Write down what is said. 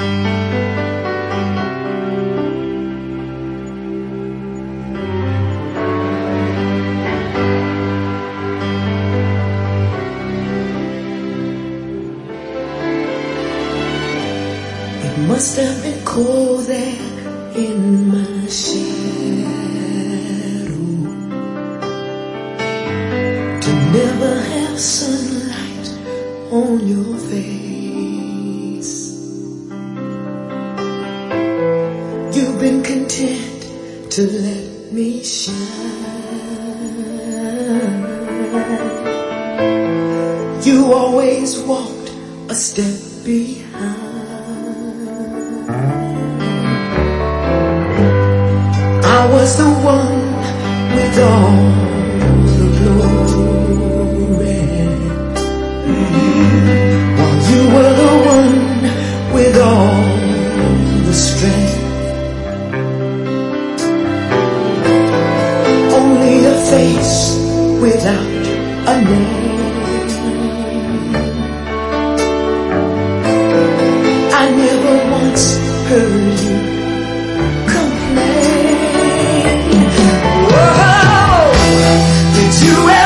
It must have been cold there in my shadow to never have sunlight on your face. You've been content to let me shine. You always walked a step behind. I was the one with all the glory, while you were the one with all the strength. Only a face without a name. I never once heard you complain. Whoa, did you